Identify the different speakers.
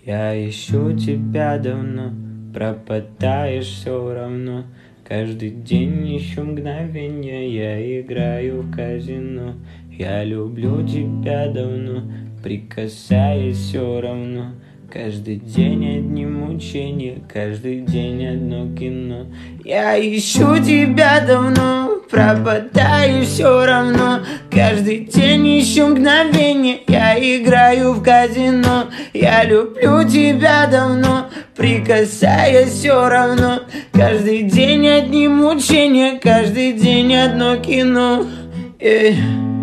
Speaker 1: Я ищу тебя давно, пропадаешь все равно. Каждый день ищу мгновенья, я играю в казино. Я люблю тебя давно, прикасаясь все равно. Каждый день одни мучения, каждый день одно кино. Я ищу тебя давно, пропадаю все равно. Каждый день ищу мгновенье, я играю в казино. Я люблю тебя давно, прикасаясь все равно. Каждый день одни мучения, каждый день одно кино.